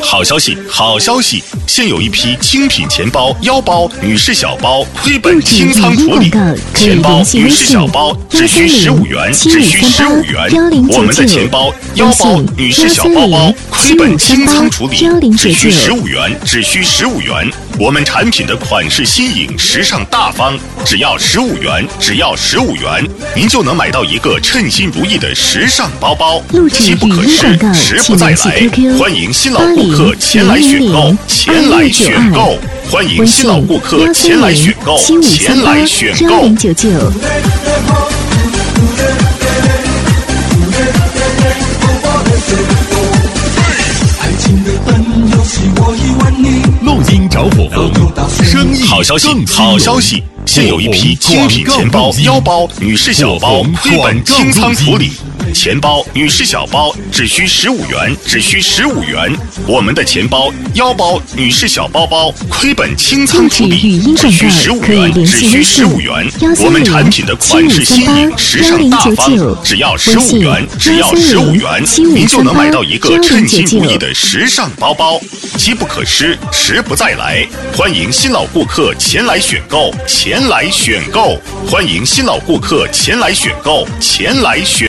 好消息，好消息！现有一批精品钱包、腰包、女士小包亏本清仓处理，钱包、女士小包只需15元，只需15元。我们的钱包、腰包、女士小包包亏本清仓处理，只需15元，只需15元。我们产品的款式新颖、时尚大方，只要15元，只要15元，您就能买到一个称心如意的时尚包包。机不可失，时不再来。欢迎新老顾客前来选购，前来选购。欢迎新老顾客前来选购，前来选购。 录音找火风，生意好消息，好消息！现有一批精品钱包、腰包、女士小包亏本清仓处理，钱包、女士小包只需15元，只需15元。我们的钱包、腰包、女士小包包亏本清仓处理，只需15元，只需15元。我们产品的款式新颖、时尚大方，只要15元，只要15元，您就能买到一个称心如意的时尚包包。机不可失，时不再来。欢迎新老顾客前来选购，前来选购。欢迎新老顾客前来选购，前来选。